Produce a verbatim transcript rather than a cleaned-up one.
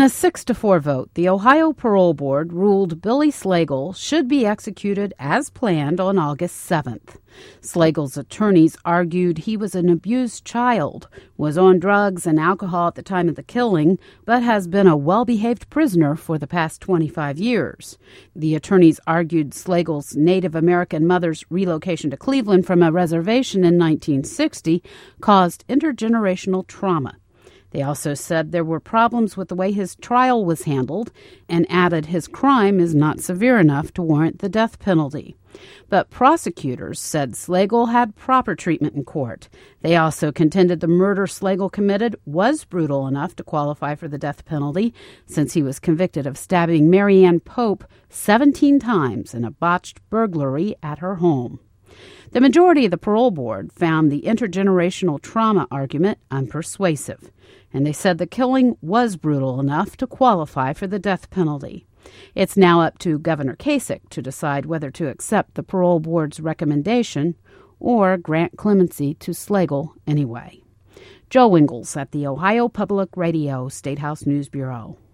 a six to four vote, the Ohio Parole Board ruled Billy Slagle should be executed as planned on August seventh. Slagle's attorneys argued he was an abused child, was on drugs and alcohol at the time of the killing, but has been a well-behaved prisoner for the past twenty-five years. The attorneys argued Slagle's Native American mother's relocation to Cleveland from a reservation in nineteen sixty caused intergenerational trauma. They also said there were problems with the way his trial was handled and added his crime is not severe enough to warrant the death penalty. But prosecutors said Slagle had proper treatment in court. They also contended the murder Slagle committed was brutal enough to qualify for the death penalty, since he was convicted of stabbing Mary Ann Pope seventeen times in a botched burglary at her home. The majority of the parole board found the intergenerational trauma argument unpersuasive, and they said the killing was brutal enough to qualify for the death penalty. It's now up to Governor Kasich to decide whether to accept the parole board's recommendation or grant clemency to Slagle anyway. Joe Ingles at the Ohio Public Radio State House News Bureau.